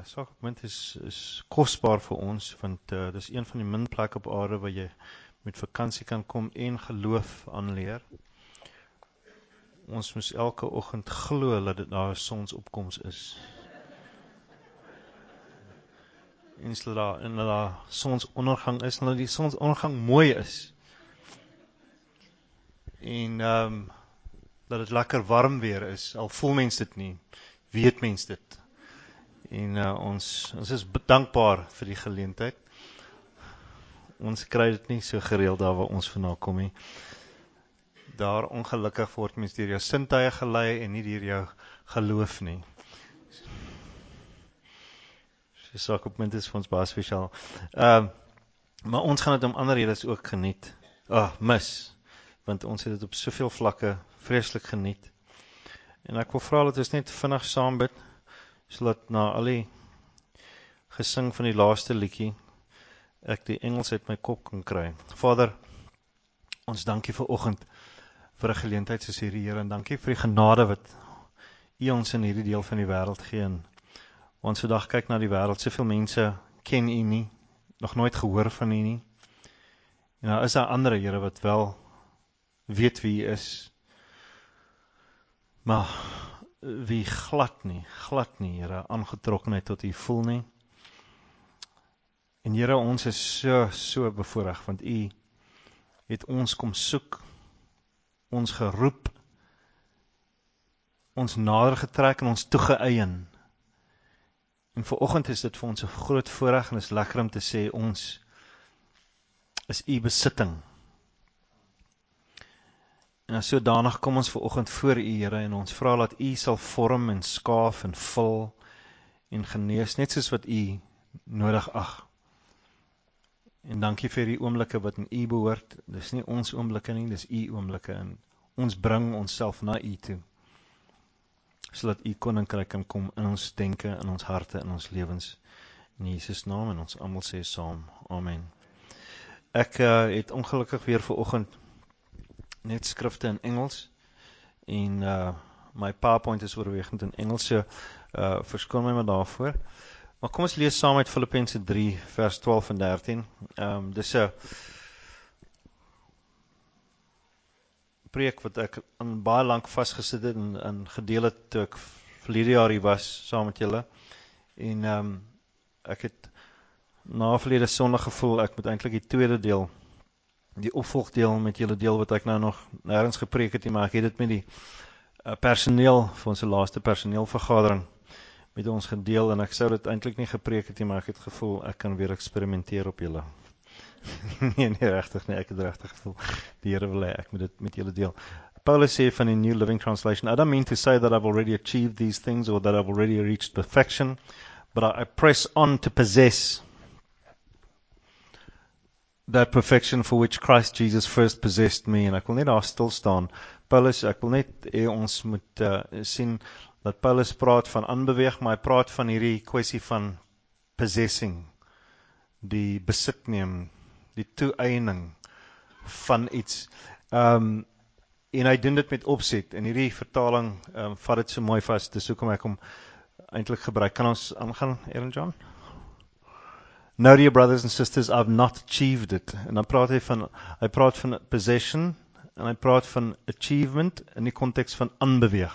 Saak op Munt is kosbaar vir ons, want dis een van die min plekke op aarde waar jy met vakansie kan kom en geloof aanleer. Ons moes elke oggend glo dat dit daar 'n sonsopkoms is. En dat daar sonsondergang is, en dat die sonsondergang mooi is. En dat dit lekker warm weer is, al voel mens dit nie, weet mens dit. En ons is dankbaar vir die geleentheid. Ons kry dit nie so gereeld daar waar ons vandaan kom nie. Daar ongelukkig word mens deur jou sintuie gelei en nie deur jou geloof nie. So Saak op Munt is vir ons baie spesiaal. Maar ons gaan dit om ander redes ook geniet. Mis. Want ons het dit op soveel vlakke vreeslik geniet. En ek wil vra dat ons net vinnig saam bid, sodat na al die gesing van die laaste liedjie, ek die Engels uit my kop kan kry. Vader, ons dankie vir oggend, vir 'n geleentheid soos hierdie, Here, en dankie vir die genade wat U ons in hierdie deel van die wêreld gee. En ons vandag kyk na die wêreld, soveel mense ken U nie, nog nooit gehoor van U nie. En daar is daar ander, Here, wat wel weet wie U is, maar wie glad nie, Here, aangetrokkenheid tot U voel nie. En Here, ons is so bevoorreg, want U het ons kom soek, ons geroep, ons nader getrek en ons toegeëien. En vanoggend is dit vir ons 'n groot voorreg en is lekker om te sê, ons is U besitting. En as sodanig kom ons vanoggend voor U, Here, en ons vra dat U sal vorm en skaaf en vul en genees, net soos wat U nodig ag. En dankie vir die oomblikke wat in U behoort. Dis nie ons oomblikke nie, dis U oomblikke. En ons bring onsself na U toe, sodat U koninkryk kan kom in ons denke, in ons harte, in ons lewens. In Jesus naam, en ons almal sê saam, amen. Ek het ongelukkig weer vanoggend net skrifte in Engels, en my PowerPoint is oorwegend in Engels, so verskoon my maar daarvoor. Maar kom ons lees saam uit Filippense 3, vers 12 en 13. Dis 'n preek wat ek aan baie lank vasgesit het en gedeel het toe ek verlede jaar hier was, saam met julle. En ek het na verlede Sondag gevoel, ek moet eintlik die tweede deel, die opvolgdeel met julle deel, wat ek nou nog nêrens gepreek het nie, maar ek het dit met die personeel, vir ons laaste personeelvergadering, met ons gedeel, en ek sou dit eintlik nie gepreek het nie, maar ek het gevoel, ek kan weer eksperimenteer op julle. nee, regtig nie, ek het regtig gevoel, die Here wil hê, ek moet dit met julle deel. Paulus sê van die New Living Translation, I don't mean to say that I've already achieved these things, or that I've already reached perfection, but I press on to possess that perfection for which Christ Jesus first possessed me. En ek wil net daar stil staan. Paulus, ek wil net ons moet sien, dat Paulus praat van aanbeweeg, maar hy praat van hierdie kwessie van possessing, die besit neem, die toeëiening van iets. En hy doen dit met opset, en hierdie vertaling vat dit so mooi vas, dis hoekom ek hom eintlik gebruik. Kan ons aangaan, Aaron John? No, dear brothers and sisters, I've not achieved it. En dan praat hy praat van possession, en hy praat van achievement, in die konteks van aanbeweeg.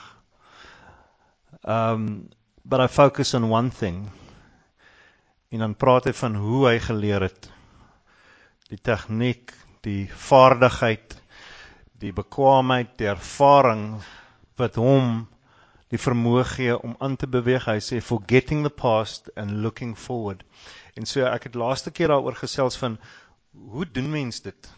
But I focus on one thing. En dan praat hy van hoe hy geleer het. Die tegniek, die vaardigheid, die bekwaamheid, die ervaring, wat hom die vermoë gee om aan te beweeg. Hy sê, forgetting the past and looking forward. En so, ek het laaste keer daaroor gesels van, hoe doen mens dit?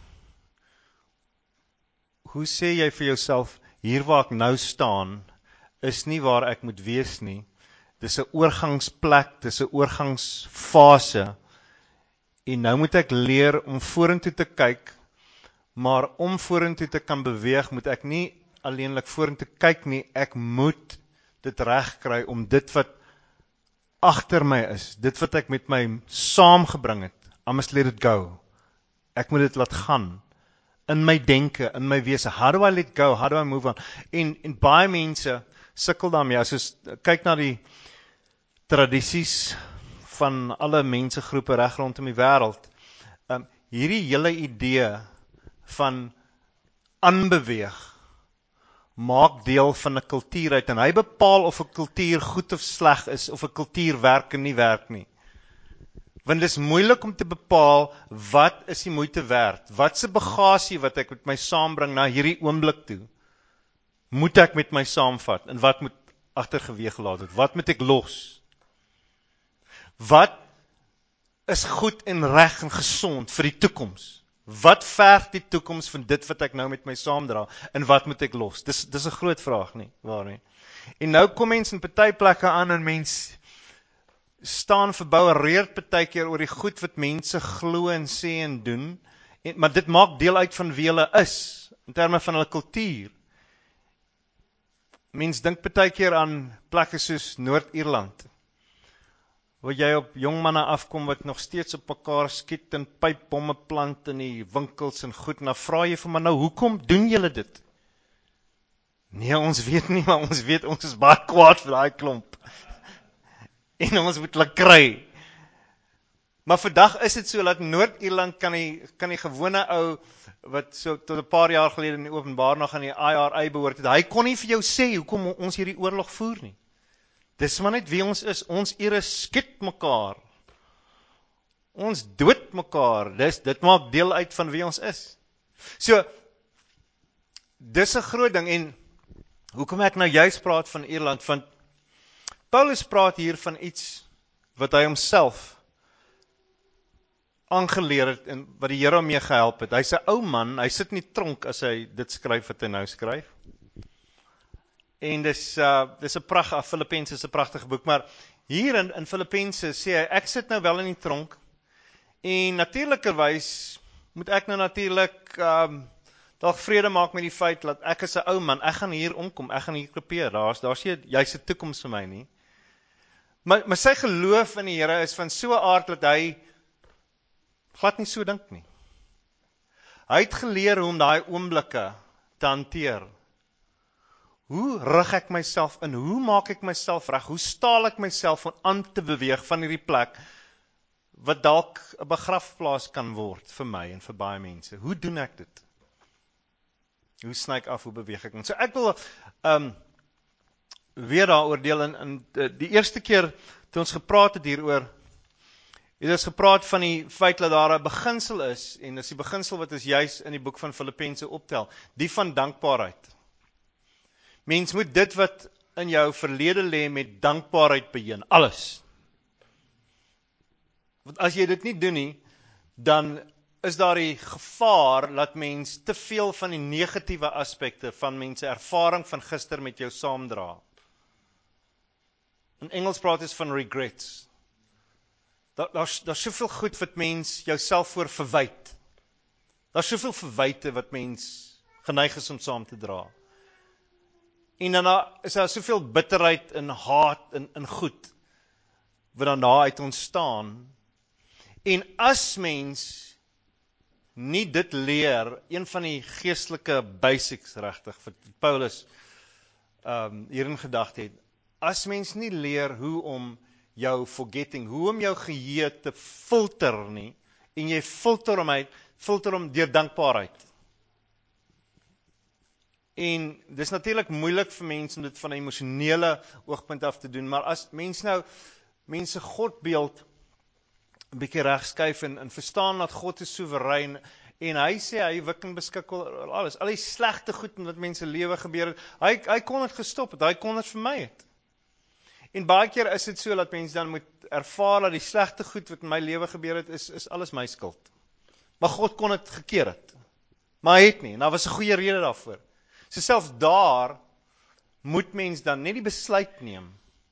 Hoe sê jy vir jouself, hier waar ek nou staan, is nie waar ek moet wees nie. Dis 'n oorgangsplek, dis 'n oorgangsfase. En nou moet ek leer om vorentoe te kyk, maar om vorentoe te kan beweeg, moet ek nie alleenlik vorentoe kyk nie, ek moet dit regkry om dit wat agter my is, dit wat ek met my saamgebring het, I must let it go. Ek moet dit laat gaan. In my denke, in my wese. How do I let go? How do I move on? En baie mense sukkel daarmee. As ons kyk na die tradisies van alle mensegroepe reg rondom die wêreld. Hierdie hele idee van aanbeweeg maak deel van 'n kultuur uit en hy bepaal of 'n kultuur goed of sleg is, of 'n kultuur werk en nie werk nie. Want dit is moeilik om te bepaal wat is die moeite werd, wat se bagasie wat ek met my saambring na hierdie oomblik toe, moet ek met my saamvat en wat moet agtergeweeg gelaat word, wat moet ek los? Wat is goed en reg en gesond vir die toekoms? Wat verg die toekoms van dit wat ek nou met my saamdra en wat moet ek los? Dis 'n groot vraag nie, waar nie. En nou kom mens in party plekke aan en mens staan verboureerd partykeer oor die goed wat mense glo en sê en doen, maar dit maak deel uit van wie hulle is in terme van hulle kultuur. Mens dink partykeer aan plekke soos Noord-Ierland, waar jy op jong manne afkom wat nog steeds op mekaar skiet en pypbomme plant in die winkels en goed, en dan vra jy vir my nou, hoekom doen julle dit? Nee, ons weet nie, maar ons weet ons is baie kwaad vir daai klomp. En ons moet hulle kry. Maar vandag is dit so, dat Noord-Ierland kan die gewone ou, wat so tot 'n paar jaar gelede in die openbaar nog aan die IRA behoort het, hy kon nie vir jou sê, hoekom ons hierdie oorlog voer nie. Dis maar net wie ons is, ons ere skiet mekaar. Ons dood mekaar, dit maak deel uit van wie ons is. So, dis 'n groot ding, en hoekom ek nou juist praat van Ierland, want Paulus praat hier van iets wat hy homself aangeleer het en wat die Here hom mee gehelp het. Hy's 'n ou man, hy sit in die tronk as hy dit skryf wat hy nou skryf. En dis 'n pragtige, Filippense is 'n pragtige boek, maar hier in Filippense sê hy, ek sit nou wel in die tronk, en natuurlikerwys moet ek nou natuurlik dalk vrede maak met die feit dat ek is 'n ou man, ek gaan hier omkom, ek gaan hier krepeer, daar's jy's 'n toekoms vir my nie. Maar sy geloof in die Here is van so 'n aard dat hy glad nie so dink nie. Hy het geleer hoe om daai oomblikke te hanteer. Hoe rig ek myself in? Hoe maak ek myself reg? Hoe staal ek myself om aan te beweeg van hierdie plek wat dalk 'n begrafplaas kan word vir my en vir baie mense? Hoe doen ek dit? Hoe sny ek af, hoe beweeg ek? So ek wil weer daaroor deel in die eerste keer toe ons gepraat het hieroor, het ons gepraat van die feit dat daar 'n beginsel is, en dis die beginsel wat ons juis in die boek van Filippense optel, die van dankbaarheid. Mens moet dit wat in jou verlede lê met dankbaarheid beheen, alles. Want as jy dit nie doen nie, dan is daar die gevaar dat mens te veel van die negatiewe aspekte van mense ervaring van gister met jou saamdra. In Engels praat ons van regrets. Daar's soveel goed wat mens jouself voor verwyd. Daar's soveel verwyte wat mens geneig is om saam te dra. En dan is daar soveel bitterheid en haat en goed wat dan daaruit ontstaan. En as mens nie dit leer, een van die geestelike basics regtig wat Paulus hierin gedagte het, as mens nie leer hoe om jou forgetting, hoe om jou geheue te filter nie, en jy filter hom deur dankbaarheid. En dis natuurlik moeilik vir mense om dit van 'n emosionele oogpunt af te doen, maar as mense Godbeeld 'n bietjie regskuif en verstaan dat God is soewerein, en hy sê hy wik en beskik oor alles, al die slegte goed wat mense lewe gebeur het, hy kon dit gestop het, hy kon dit vermy het. En baie keer is dit so dat mense dan moet ervaar dat die slegte goed wat in my lewe gebeur het, is alles my skuld. Maar God kon dit gekeer het. Maar hy het nie, en daar was 'n goeie rede daarvoor. So selfs daar moet mens dan net die besluit neem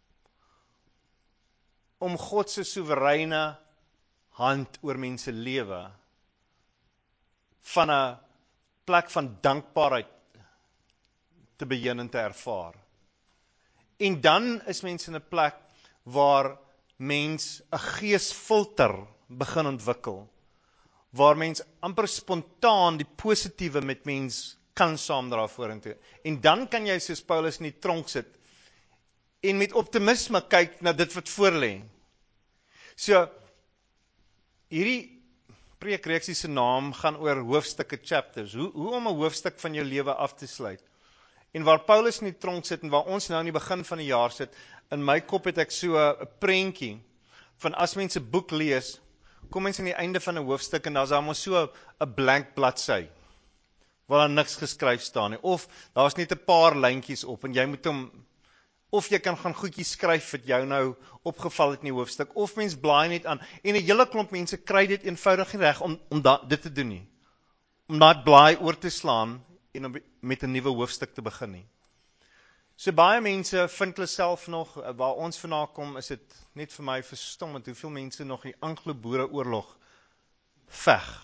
om God se soewereine hand oor mense lewe van 'n plek van dankbaarheid te begin en te ervaar. En dan is mense in 'n plek waar mens 'n geesfilter begin ontwikkel, waar mens amper spontaan die positiewe met mens kan saamdra vorentoe. En dan kan jy soos Paulus in die tronk sit en met optimisme kyk na dit wat voor lê. So, hierdie preekreeksie se naam gaan oor hoofstukke, chapters. Hoe om 'n hoofstuk van jou lewe af te sluit. En waar Paulus in die tronk sit en waar ons nou in die begin van die jaar sit, in my kop het ek so 'n prentjie van as mense 'n boek lees, kom mens aan die einde van 'n hoofstuk en daar's daar mos so 'n blank bladsy waar daar niks geskryf staan nie, of daar's net 'n paar lyntjies op en jy moet hom, of jy kan gaan goedjies skryf wat jou nou opgeval het in die hoofstuk, of mens blaai net aan, en 'n hele klomp mense kry dit eenvoudig nie reg om dit te doen nie, om daai blaai oor te slaan en om met 'n nuwe hoofstuk te begin nie. So baie mense vind hulle self nog, waar ons vandaan kom, is dit net vir my verstommend, hoeveel mense nog die Anglo-Boereoorlog veg.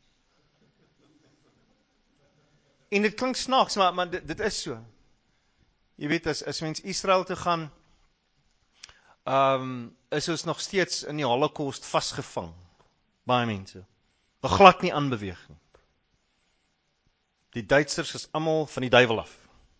En dit klink snaaks, maar dit is so. Jy weet, as mens Israel toe gaan, is ons nog steeds in die Holocaust vasgevang. Baie mense. Wil glad nie aanbeweeg nie. Die Duitsers is almal van die duiwel af.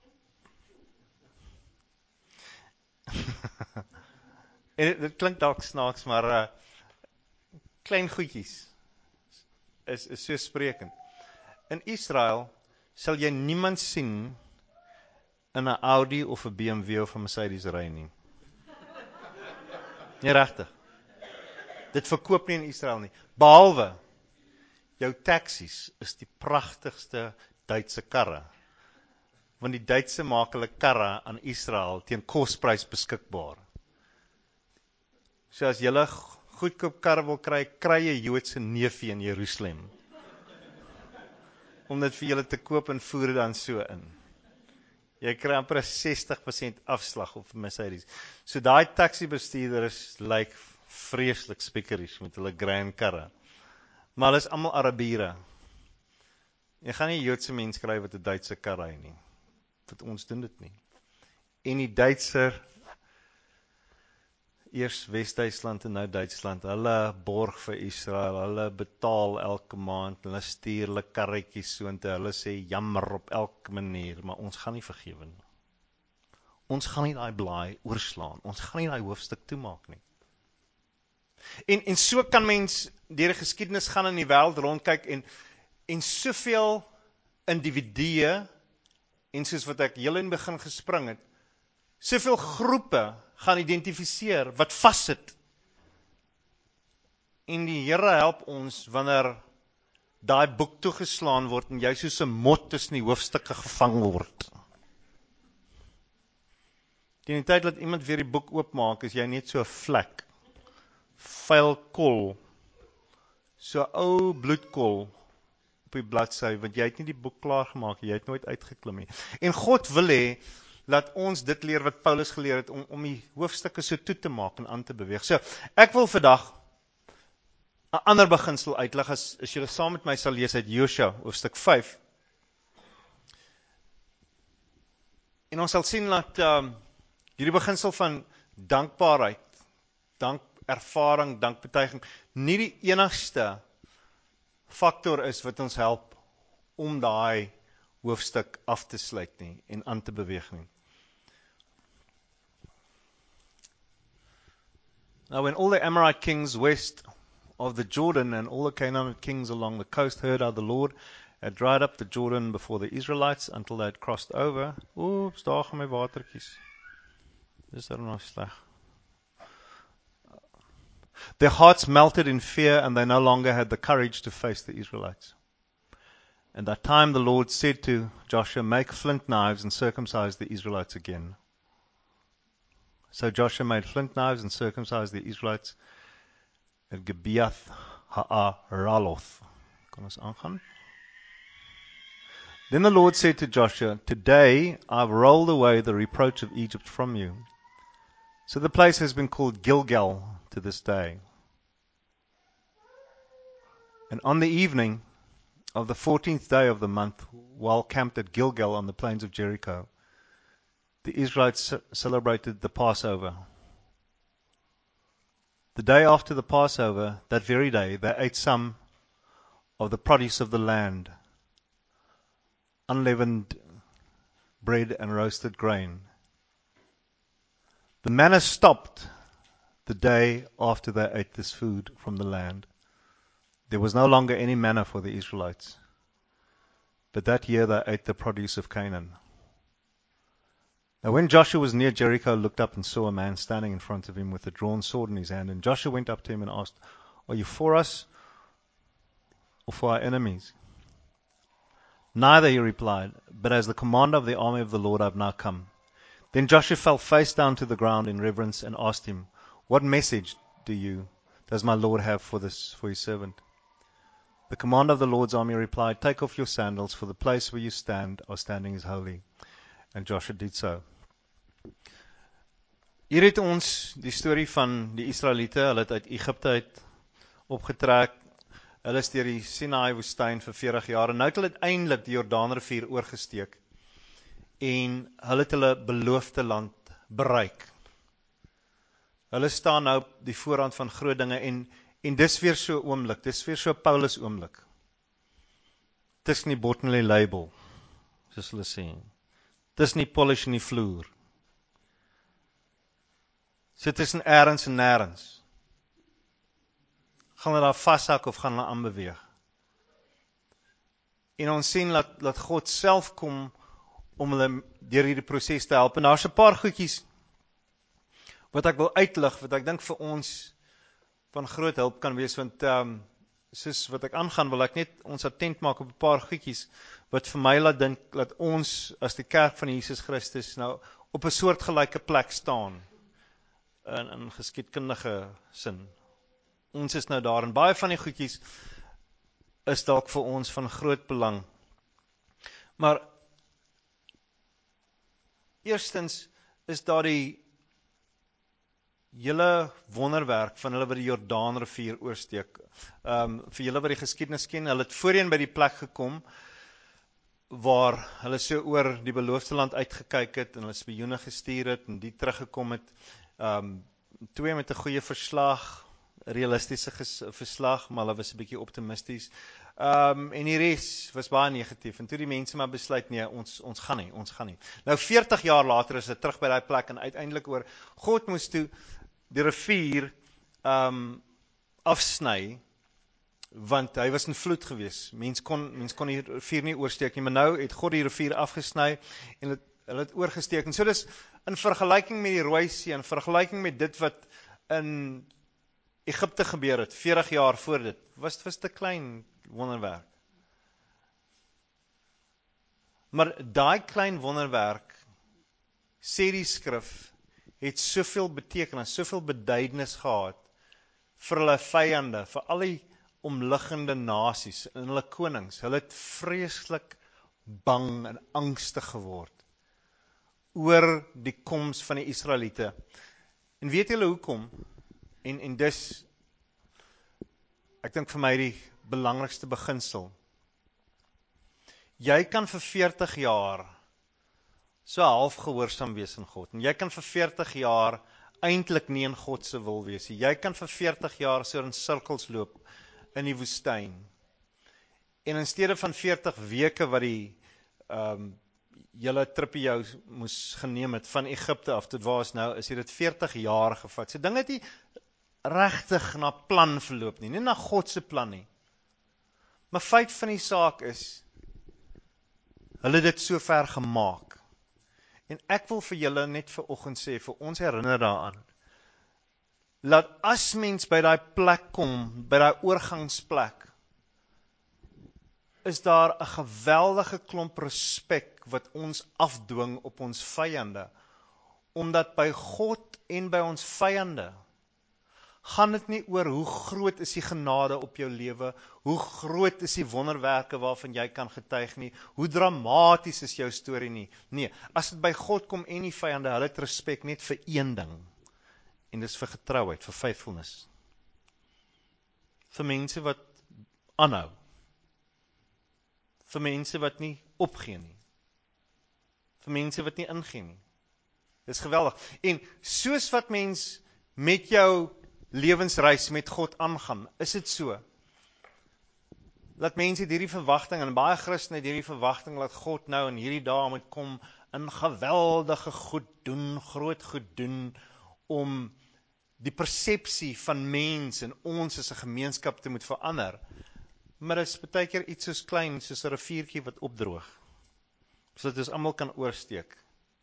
En dit klink dalk snaaks, maar klein goedjies is so sprekend. In Israel sal jy niemand sien in 'n Audi of 'n BMW of 'n Mercedes ry nie. Nie regtig. Dit verkoop nie in Israel nie. Behalwe jou taksies is die pragtigste Duitse karre. Want die Duitse maak hulle karre aan Israel teen kosprys beskikbaar. So as jy 'n goedkoop kar wil kry, kry jy Joodse neefie in Jerusalem. Om dit vir julle te koop en voer dit dan so in. Jy kry amper 'n 60% afslag op Mercedes. So daai taxi-bestuurders lyk vreeslik spiekeries met hulle grand karre. Maar hulle is almal Arabiere. Jy gaan nie Joodse mens kry wat 'n Duitse kar ry nie. Want ons doen dit nie. En die Duitser, eers Wes-Duitsland en nou Duitsland, hulle borg vir Israel, hulle betaal elke maand, hulle stuur hulle karretjies soontoe, hulle sê jammer op elke manier, maar ons gaan nie vergewe nie. Ons gaan nie daai blaai oorslaan, ons gaan nie daai hoofstuk toemaak nie. En so kan mens deur die geskiedenis gaan in die wêreld rondkyk en soveel individue, en soos wat ek heel in die begin gespring het, soveel groepe gaan identifiseer wat vassit. En die Here help ons wanneer daai boek toegeslaan word en jy soos 'n mot tussen die hoofstukke gevang word. Teen die tyd dat iemand weer die boek oopmaak, is jy net so 'n vlek, vuil kol, so ou bloedkol op die bladsy, want jy het nie die boek klaar gemaak, jy het nooit uitgeklim nie. En God wil hê laat ons dit leer wat Paulus geleer het, om die hoofstukke so toe te maak en aan te beweeg. So, ek wil vandag 'n ander beginsel uitlig, as julle saam met my sal lees uit Josua, hoofstuk 5. En ons sal sien dat hierdie beginsel van dankbaarheid, dankervaring, dankbetuiging, nie die enigste faktor is wat ons help om daai hoofstuk af te sluit nie en aan te beweeg nie. Now when all the Amorite kings west of the Jordan and all the Canaanite kings along the coast heard how the Lord had dried up the Jordan before the Israelites until they had crossed over. Oeps, daar gaan my watertjies. Dis daar nog sleg. Their hearts melted in fear and they no longer had the courage to face the Israelites. And that time the Lord said to Joshua, make flint knives and circumcise the Israelites again. So Joshua made flint knives and circumcised the Israelites at Gibeath Ha'araloth. Kan ons aangaan? Then the Lord said to Joshua, today I've rolled away the reproach of Egypt from you. So the place has been called Gilgal to this day. And on the evening of the 14th day of the month, while camped at Gilgal on the plains of Jericho, the Israelites celebrated the Passover. The day after the Passover, that very day, they ate some of the produce of the land, unleavened bread and roasted grain. The manna stopped the day after they ate this food from the land. There was no longer any manna for the Israelites. But that year they ate the produce of Canaan. Now when Joshua was near Jericho, he looked up and saw a man standing in front of him with a drawn sword in his hand. And Joshua went up to him and asked, "Are you for us or for our enemies?" "Neither," he replied, "but as the commander of the army of the Lord I have now come." Then Joshua fell face down to the ground in reverence and asked him, "What message does my Lord have for his servant?" The commander of the Lord's army replied, "Take off your sandals, for the place where you are standing is holy." And Joshua did so. Hier het ons die storie van die Israeliete. Hulle het uit Egipte uit opgetrek. Hulle is deur die Sinai woestyn vir 40 jaar en nou het hulle uiteindelik die Jordaanrivier oorgesteek en hulle het hulle beloofde land bereik. Hulle staan nou op die voorrand van groot dinge en dis weer so 'n oomblik, dis weer so 'n Paulus oomblik. Dis nie bot en die label, soos hulle sê. Dis nie polish in die vloer. So tussen ergens en nêrens. Gaan hulle daar vashak of gaan hulle aanbeweeg? En ons sien dat God self kom om hulle deur hierdie proses te help. En daar's 'n paar goedjies wat ek wil uitlig, wat ek dink vir ons van groot hulp kan wees, want soos wat ek aangaan, wil ek net ons attent maak op 'n paar goedjies, wat vir my laat dink, dat ons as die kerk van Jesus Christus nou op 'n soortgelyke plek staan, in geskiedkundige sin. Ons is nou daar, en baie van die goedjies is dalk vir ons van groot belang. Maar eerstens is daar die hele wonderwerk van hulle wat die Jordaanrivier oorsteek. Vir julle wat die geskiedenis ken, hulle het voorheen by die plek gekom waar hulle so oor die beloofde land uitgekyk het en hulle spioene gestuur het en die teruggekom het. Twee met 'n goeie verslag, realistiese verslag, maar hulle was 'n bietjie optimisties. En die res was baie negatief. En toe die mense maar besluit, nee, ons gaan nie. Nou 40 jaar later is dit terug by daai plek en uiteindelik oor God moes toe die rivier afsny, want hy was in vloed gewees. Mens kon die rivier nie oorsteek nie, maar nou het God die rivier afgesny en hulle het oorgesteek. En so dis in vergelyking met die Rooi See, in vergelyking met dit wat in Egipte gebeur het, 40 jaar voor dit, was te klein wonderwerk. Maar daai klein wonderwerk, sê die skrif, het soveel betekenis, soveel beduidenis gehad vir hulle vyande, vir al die omliggende nasies en hulle konings. Hulle het vreeslik bang en angstig geword oor die koms van die Israeliete. En weet julle hoekom? En dis, ek dink vir my die belangrikste beginsel. Jy kan vir 40 jaar so half gehoorsaam wees aan God. En jy kan vir 40 jaar eintlik nie in God se wil wees. Jy kan vir 40 jaar so in sirkels loop in die woestyn. En in steede van 40 weke wat die julle trippie jou moes geneem het van Egipte af tot waar is nou, is dit 40 jaar gevat. So dinge het nie regtig na plan verloop nie na God se plan nie. Maar feit van die saak is, hulle het dit so ver gemaak. En ek wil vir julle net vanoggend sê, vir ons herinner daaraan, dat as mens by daai plek kom, by daai oorgangsplek, is daar 'n geweldige klomp respek wat ons afdwing op ons vyande, omdat by God en by ons vyande gaan dit nie oor hoe groot is die genade op jou lewe, hoe groot is die wonderwerke waarvan jy kan getuig nie, hoe dramaties is jou storie nie. Nee, as dit by God kom en die vyande, hulle het respek net vir een ding, en dis vir getrouheid, vir faithfulness. Vir mense wat aanhou. Vir mense wat nie opgee nie. Vir mense wat nie ingee nie. Dis geweldig. En soos wat mens met jou lewensreis met God aangaan, is dit so, dat mense het hierdie verwagting, en baie Christene het hierdie verwagting, dat God nou in hierdie dae moet kom, en geweldige goed doen, groot goed doen, om die persepsie van mens en ons as 'n gemeenskap te moet verander. Maar dit is baie keer iets soos klein, soos 'n riviertjie wat opdroog, sodat ons almal kan oorsteek.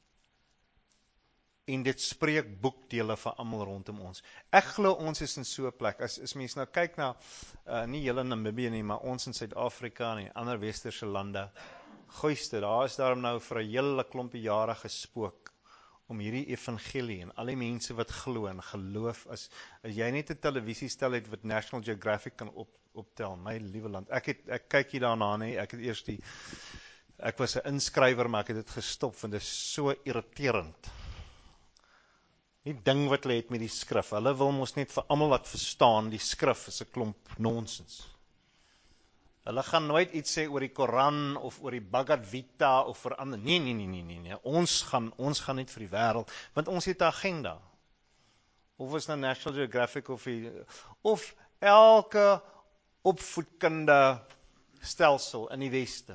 En dit spreek boekdele vir almal rondom ons. Ek glo ons is in so 'n plek, as mens nou kyk na, nie hele Namibië nie, maar ons in Suid-Afrika en ander westerse lande, goeiste, daar is daarom nou vir 'n hele klompie jare gespook, om hierdie evangelie en al die mense wat glo en geloof, as jy net 'n televisiestel het wat National Geographic kan optel, my liewe land, ek kyk hier daarna nie, ek was 'n inskrywer, maar ek het dit gestop, want dit is so irriterend. Die ding wat hulle het met die skrif, hulle wil mos net vir almal wat verstaan, die skrif is 'n klomp nonsens. Hulle gaan nooit iets sê oor die Koran, of oor die Bhagavad Gita, of vir ander, nee, ons gaan net vir die wêreld, want ons het 'n agenda. Of is nou National Geographic, of elke opvoedkunde stelsel in die weste.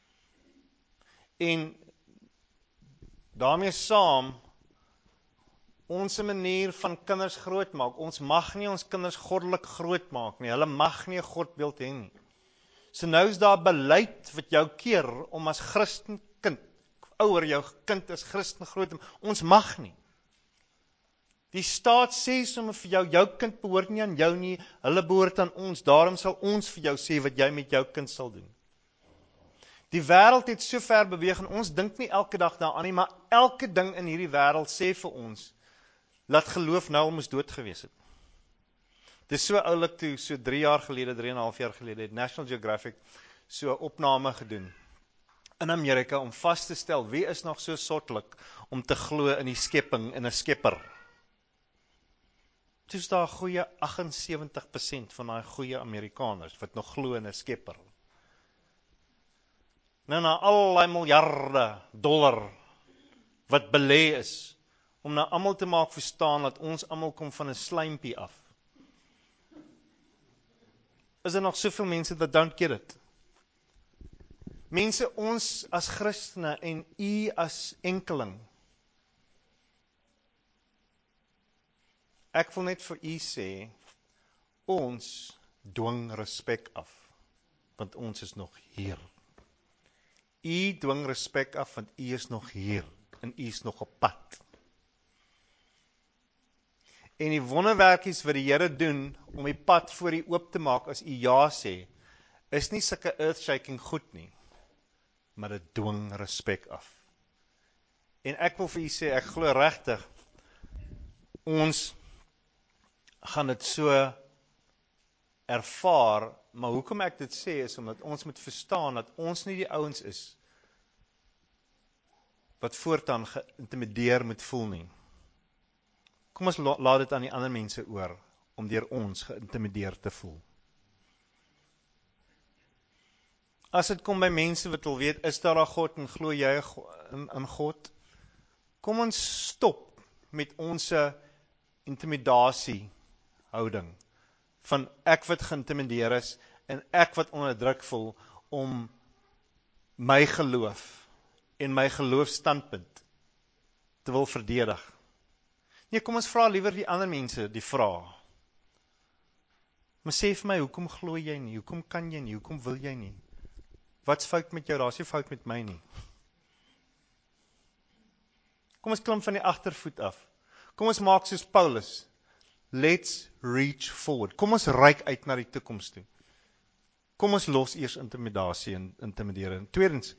En daarmee saam, ons manier van kinders grootmaak, ons mag nie ons kinders goddelik grootmaak nie, hulle mag nie 'n godbeeld hê nie. So nou is daar beleid wat jou keer om as Christen kind, ouer jou kind as Christen groot, ons mag nie. Die staat sê sommer vir jou kind behoort nie aan jou nie, hulle behoort aan ons, daarom sal ons vir jou sê wat jy met jou kind sal doen. Die wêreld het so ver beweeg, en ons dink nie elke dag daaraan nie, maar elke ding in hierdie wêreld sê vir ons, laat geloof nou al moes dood gewees het. Dit is so oulik toe, so 3,5 jaar gelede, het National Geographic so 'n opname gedoen in Amerika, om vas te stel, wie is nog so sottelik om te glo in die skepping, in 'n skepper. Toe is daar 'n goeie 78% van daai goeie Amerikaners, wat nog glo in 'n skepper. Nou na allerlei miljarde dollar, wat belê is, om nou almal te maak verstaan, dat ons almal kom van 'n slijmpie af. Is nog soveel mense that don't get it. Mense, ons as Christene, en u as enkeling, ek wil net vir u sê, ons dwing respek af, want ons is nog hier. U dwing respek af, want u is nog hier, en u is nog op pad. En die wonderwerkies wat die Here doen, om die pad voor u oop te maak, as u ja sê, is nie sulke earth-shaking goed nie, maar dit dwing respek af. En ek wil vir u sê, ek glo regtig, ons gaan dit so ervaar, maar hoekom ek dit sê, is omdat ons moet verstaan, dat ons nie die ouens is, wat voortaan geïntimideer moet voel nie. Kom ons laat dit aan die ander mense oor, om deur ons geïntimideer te voel. As dit kom by mense wat wil weet, is daar 'n God, en glo jy in God? Kom ons stop met ons intimidasie houding, van ek wat geïntimideer is, en ek wat onderdruk voel, om my geloof, en my geloofstandpunt, te wil verdedig. Nee, kom ons vra liewer die ander mense die vraag. Maar sê vir my, hoekom glo jy nie? Hoekom kan jy nie? Hoekom wil jy nie? Wat's fout met jou? Daar's nie fout met my nie. Kom ons klim van die agtervoet af. Kom ons maak soos Paulus. Let's reach forward. Kom ons reik uit na die toekoms toe. Kom ons los eers intimidasie en intimidering. Tweedens,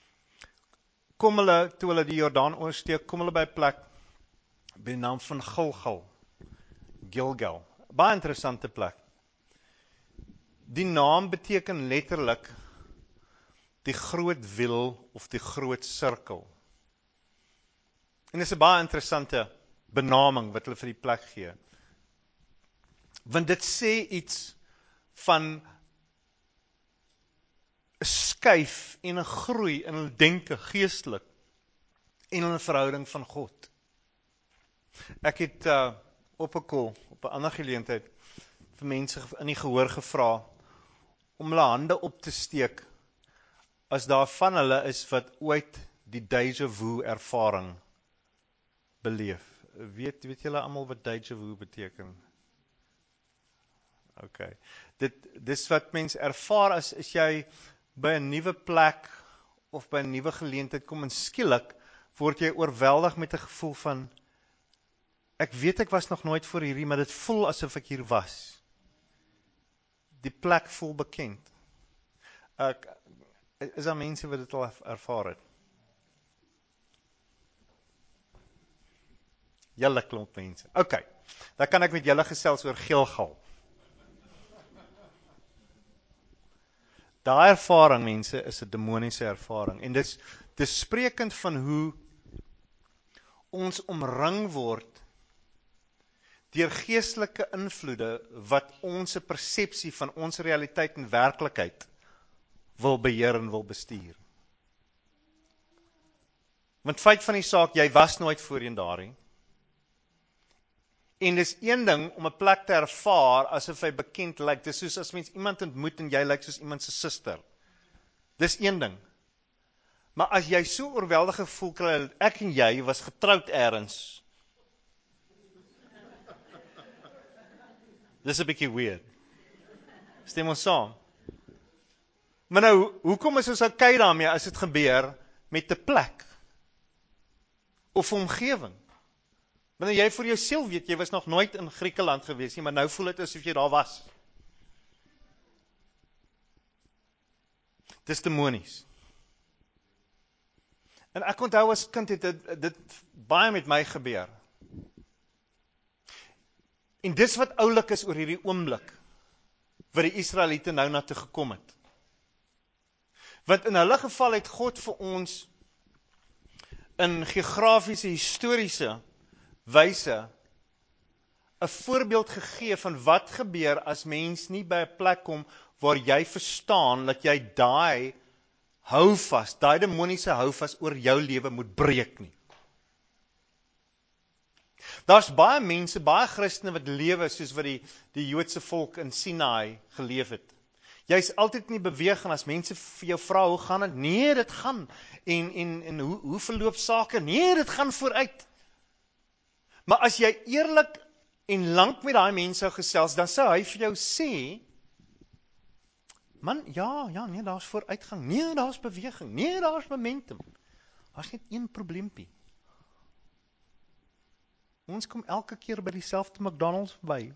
toe hulle die Jordaan oorsteek, kom hulle by 'n plek by die naam van Gilgal. Baie interessante plek. Die naam beteken letterlik die groot wiel of die groot sirkel. En dit is 'n baie interessante benaming wat hulle vir die plek gee. Want dit sê iets van 'n skuif en 'n groei in hulle denke geestelik en in 'n verhouding van God. Ek het op 'n ander geleentheid vir mense in die gehoor gevra om hulle hande op te steek as daar van hulle is wat ooit die déjà vu ervaring beleef. weet julle almal wat déjà vu beteken? Okay. Dis wat mens ervaar as jy by 'n nuwe plek of by 'n nuwe geleentheid kom en skielik word jy oorweldig met 'n gevoel van ek weet ek was nog nooit voor hierdie, maar dit voel asof ek hier was. Die plek voel bekend. Is daar mense wat dit al ervaar het? Julle klomp mense. Okay. Dan kan ek met julle gesels oor Gilgal. Daai ervaring, mense, is 'n demoniese ervaring. En dis sprekend van hoe ons omring word deur geestelike invloede wat ons persepsie van ons realiteit en werklikheid wil beheer en wil bestuur. Want feit van die saak, jy was nooit voorheen daarin. En dis een ding om 'n plek te ervaar asof hy bekend lyk. Dis soos as mens iemand ontmoet en jy lyk soos iemand se suster. Dis een ding. Maar as jy so oorweldige gevoel kry dat ek en jy was getroud eers, dis 'n bietjie weird. Stem ons saam? Maar nou, hoekom is ons okay daarmee as dit gebeur met 'n plek of omgewing? Wanneer jy vir jouself weet, jy was nog nooit in Griekeland gewees nie, maar nou voel dit asof jy daar was. Dis demonies. En ek onthou as kind het dit baie met my gebeur. En dis wat oulik is oor hierdie oomblik, wat die Israeliete nou na toe gekom het. Want in hulle geval het God vir ons in geografiese, historiese wyse 'n voorbeeld gegee van wat gebeur as mens nie by 'n plek kom waar jy verstaan dat jy daai houvas, daai demoniese houvas oor jou lewe moet breek nie. Daar's baie mense, baie Christene wat lewe soos wat die Joodse volk in Sinai geleef het. Jy's altyd in die beweging as mense vir jou vra hoe gaan dit? Nee, dit gaan. En hoe verloop sake? Nee, dit gaan vooruit. Maar as jy eerlik en lank met daai mense sou gesels, dan sou hy vir jou sê, man, ja, nee, daar's vooruitgang. Nee, daar's beweging. Nee, daar's momentum. Daar's net een probleempie. Ons kom elke keer by dieselfde McDonald's verby.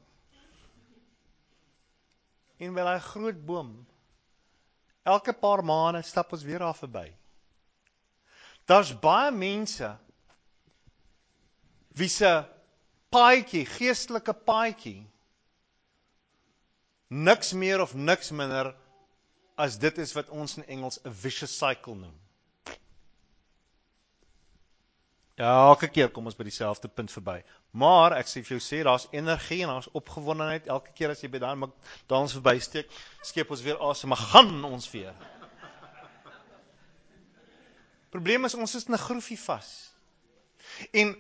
En by daai groot boom. Elke paar maande stap ons weer daar verby. Daar's baie mense wie se paadjie, geestelike paadjie, niks meer of niks minder as dit is wat ons in Engels 'n vicious cycle noem. Ja, elke keer kom ons by dieselfde punt verby. Maar ek sê vir jou sê, daar's energie en daar's opgewondenheid elke keer as jy by daai McDonald's verbysteek, skep ons weer asem, maar gaan ons weer. Probleem is ons is in 'n groefie vas. En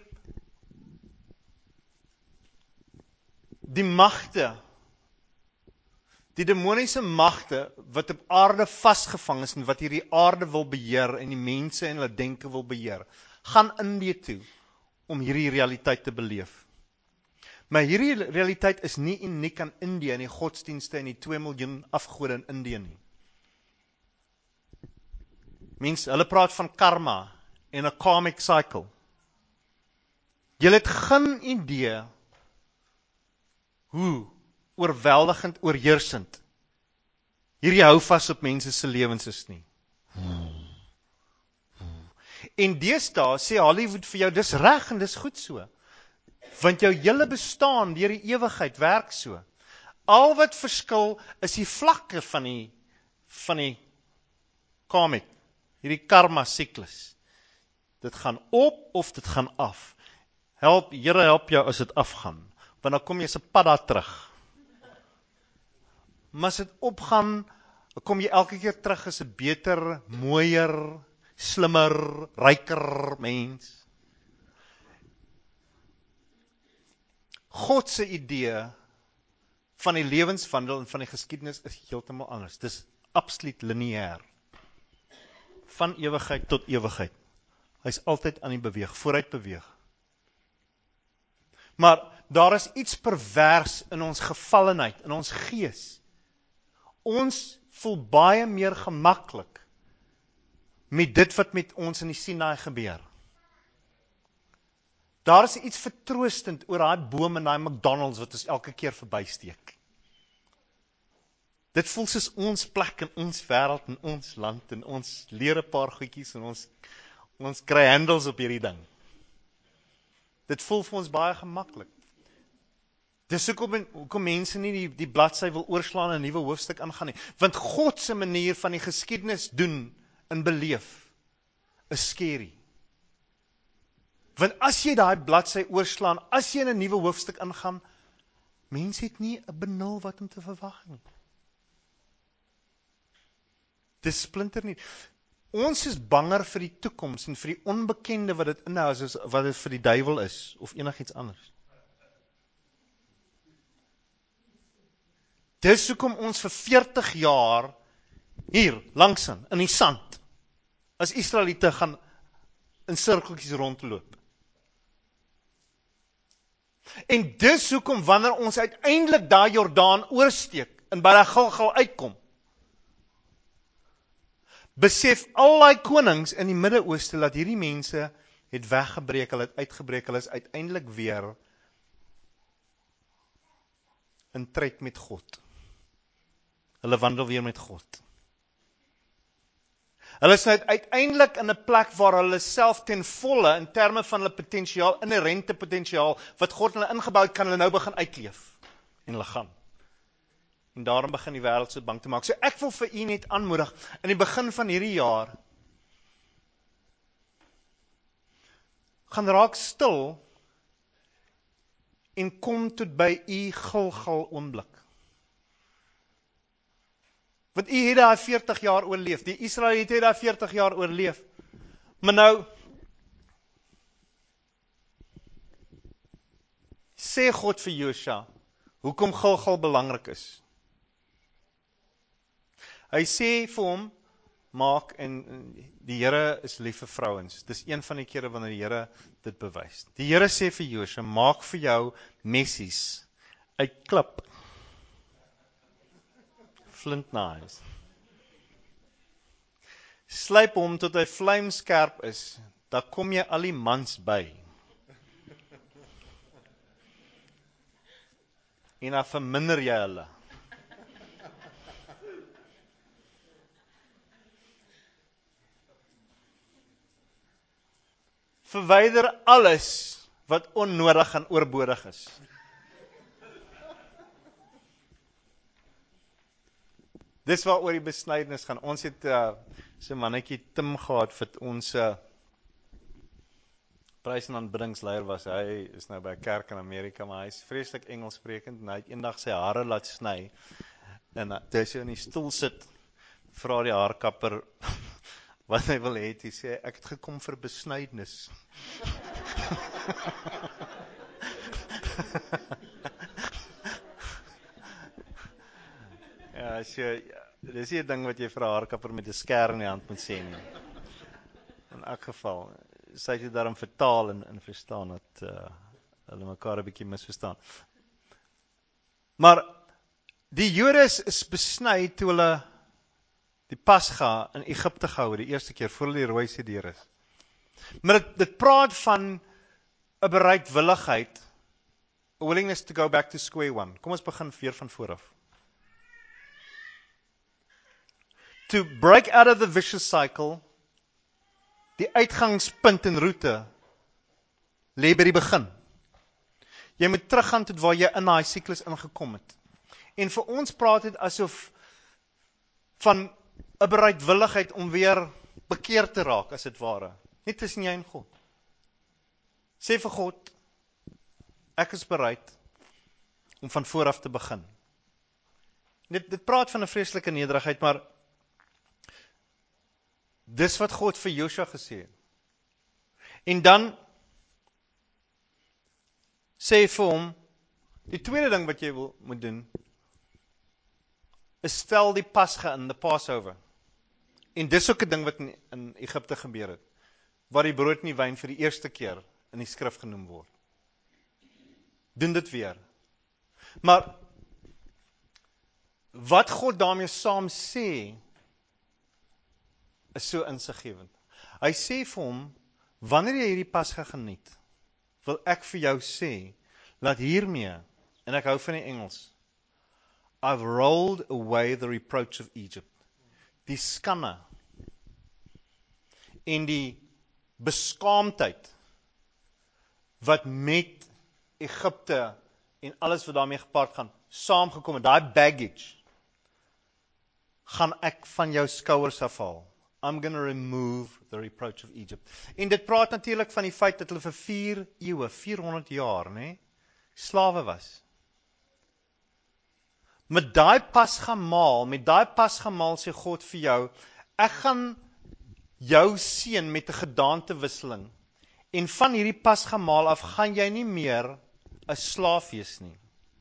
die magte, die demoniese magte wat op aarde vasgevang is en wat hierdie aarde wil beheer en die mense en hulle denke wil beheer, gaan Indië toe om hierdie realiteit te beleef. Maar hierdie realiteit is nie uniek aan Indië en die godsdienste en die 2 miljoen afgode in Indië nie. Mense, hulle praat van karma en 'n karmic cycle. Julle het geen idee hoe oorweldigend, oorheersend hierdie hou vas op mense se lewens is nie. En deesdae sê Hollywood vir jou, dis reg en dis goed so. Want jou hele bestaan deur die ewigheid werk so. Al wat verskil is die vlakke van die karmic, hierdie karma siklus. Dit gaan op of dit gaan af. Here help jou as dit afgaan, want dan kom jy se pad daar terug. Maar as dit opgaan, dan kom jy elke keer terug as 'n beter, mooier, slimmer, ryker mens. God se idee van die lewenswandel en van die geskiedenis is heeltemal anders. Dis absoluut lineêr. Van ewigheid tot ewigheid. Hy's altyd aan die beweeg, vooruit beweeg. Maar daar is iets pervers in ons gevallenheid, in ons gees. Ons voel baie meer gemaklik met dit wat met ons in die Sinai gebeur. Daar is iets vertroostend oor daai boom en daai McDonald's wat ons elke keer verbysteek. Dit voel soos ons plek in ons wêreld, in ons land, en ons leer 'n paar goedjies en ons kry handles op hierdie ding. Dit voel vir ons baie gemaklik. Dis hoekom mense nie die bladsy wil oorslaan en 'n nuwe hoofstuk aangaan nie. Want God se manier van die geskiedenis doen en beleef is scary. Want as jy daai bladsy oorslaan, as jy in 'n nuwe hoofstuk ingaan, mense het nie 'n benul wat om te verwag nie. Dis splinter nie. Ons is banger vir die toekoms en vir die onbekende wat dit inhou as wat dit vir die duiwel is of enigiets anders. Dis hoekom ons vir 40 jaar hier langsaan in die sand as Israeliete gaan in sirkeltjies rondloop. En dis hoekom wanneer ons uiteindelik daai Jordaan oorsteek en by daai Gilgal uitkom, besef al die konings in die Midde-Ooste dat hierdie mense het weggebreek, hulle het uitgebreek, hulle is uiteindelik weer in tred met God. Hulle wandel weer met God. Hulle is uiteindelik in 'n plek waar hulle self ten volle, in terme van hulle potensiaal, inherente potensiaal, wat God hulle ingebou het, kan hulle nou begin uitleef. En hulle gaan. En daarom begin die wêreld so bang te maak. So ek wil vir u net aanmoedig, in die begin van hierdie jaar, gaan raak stil, en kom tot by u Gilgal oomblik. Want u het daai 40 jaar oorleef, die Israeliete het daai 40 jaar oorleef. Maar nou, sê God vir Josua, hoekom Gilgal belangrik is. Hy sê vir hom, maak, en die Here is lief vir vrouens. Dis een van die kere wanneer die Here dit bewys. Die Here sê vir Josua, maak vir jou messies uit klip. Flint knives. Slyp hom tot hy vlijmskerp is, dan kom jy al die mans by. En dan verminder jy hulle. Verwyder alles wat onnodig en oorbodig is. Dis waaroor die besnydenis gaan. Ons het so 'n mannetjie Tim gehad wat ons prys en aanbiddingsleier was. Hy is nou by 'n kerk in Amerika, maar hy is vreeslik Engels sprekend en hy het eendag sy hare laat sny. En toe hy so in die stoel sit, vra die haarkapper wat hy wil hê. Hy sê, ek het gekom vir besnydenis. Ja, dis nie 'n ding wat jy vir 'n haarkapper met 'n skêr in die hand moet sê nie. In elk geval, sy het dit daarom vertaal en verstaan dat hulle mekaar 'n bietjie misverstaan. Maar die Jode is besny toe hulle die Pasga in Egipte gehou, die eerste keer voor hulle die Rooi See deur is. Maar dit praat van 'n bereidwilligheid, a willingness to go back to square one. Kom ons begin weer van vooraf. To break out of the vicious cycle, die uitgangspunt en roete lê by die begin. Jy moet teruggaan tot waar jy in daai siklus ingekom het. En vir ons praat dit asof van 'n bereidwilligheid om weer bekeer te raak, as dit ware. Net tussen jy en God. Sê vir God, ek is bereid om van vooraf te begin. Dit praat van 'n vreeslike nederigheid, maar dis wat God vir Josua gesê het. En dan sê vir hom, die tweede ding wat jy moet doen, is stel die Pasga in, die Passover. En dis ook 'n ding wat in Egipte gebeur het, waar die brood en die wyn vir die eerste keer in die skrif genoem word. doen dit weer. Maar wat God daarmee saam sê, is so insiggewend. Hy sê vir hom, wanneer jy hierdie Pasga geniet, wil ek vir jou sê, laat hiermee, en ek hou van die Engels, I've rolled away the reproach of Egypt. Die skanne en die beskaamdheid wat met Egipte en alles wat daarmee gepaard gaan, saamgekom het, daai baggage, gaan ek van jou skouers afhaal. I'm going to remove the reproach of Egypt. En dit praat natuurlik van die feit dat hulle vir 4 eeue, 400 jaar, slawe was. Met daai pasgamaal sê God vir jou, ek gaan jou seën met 'n gedaantewisseling. En van hierdie pasgamaal af gaan jy nie meer 'n slaaf wees nie.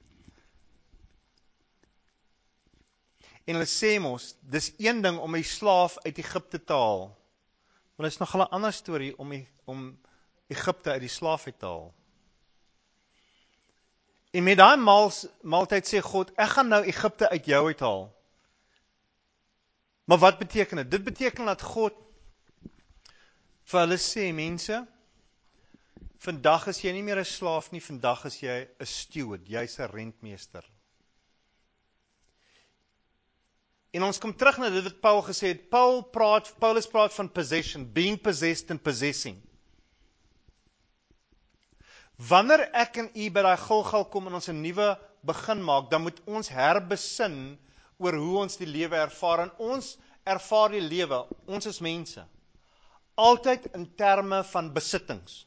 En hulle sê mos, dis een ding om 'n slaaf uit Egipte te haal. Maar dit is nog 'n ander storie om Egipte uit die slaaf uit te haal. En met daai maaltyd sê God, ek gaan nou Egipte uit jou uithaal. Maar wat beteken dit? Dit beteken dat God vir hulle sê, mense, vandag is jy nie meer 'n slaaf nie, vandag is jy 'n steward, jy's 'n rentmeester. En ons kom terug na dit wat Paul gesê het. Paulus praat van possession, being possessed and possessing. Wanneer ek en u by daai Gilgal kom en ons 'n nuwe begin maak, dan moet ons herbesin oor hoe ons die lewe ervaar. En ons ervaar die lewe, ons is mense, altyd in terme van besittings.